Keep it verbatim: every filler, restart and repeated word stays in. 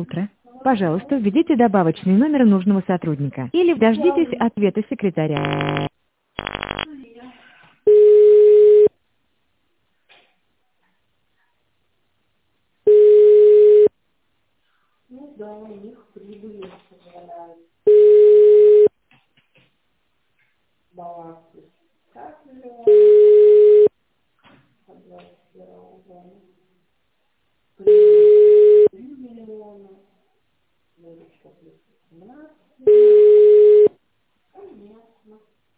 утро. Пожалуйста, введите добавочный номер нужного сотрудника или дождитесь ответа секретаря. Ну да, у них прибыли позволяют баланс пятьдесят миллионов, по двадцать первого года, прибыль три миллиона, выручка плюс семнадцать.